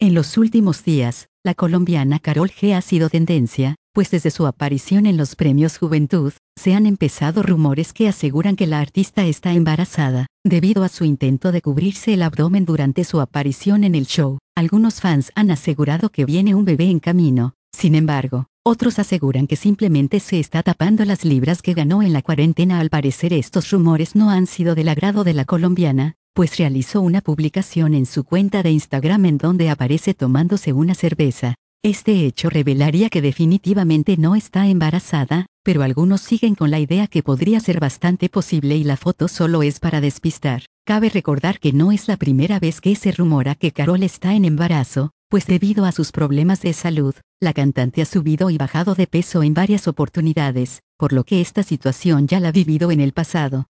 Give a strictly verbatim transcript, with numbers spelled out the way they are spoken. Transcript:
En los últimos días, la colombiana Karol G ha sido tendencia, pues desde su aparición en los Premios Juventud, se han empezado rumores que aseguran que la artista está embarazada, debido a su intento de cubrirse el abdomen durante su aparición en el show. Algunos fans han asegurado que viene un bebé en camino. Sin embargo, otros aseguran que simplemente se está tapando las libras que ganó en la cuarentena. Al parecer estos rumores no han sido del agrado de la colombiana, pues realizó una publicación en su cuenta de Instagram en donde aparece tomándose una cerveza. Este hecho revelaría que definitivamente no está embarazada, pero algunos siguen con la idea que podría ser bastante posible y la foto solo es para despistar. Cabe recordar que no es la primera vez que se rumora que Karol está en embarazo, pues debido a sus problemas de salud, la cantante ha subido y bajado de peso en varias oportunidades, por lo que esta situación ya la ha vivido en el pasado.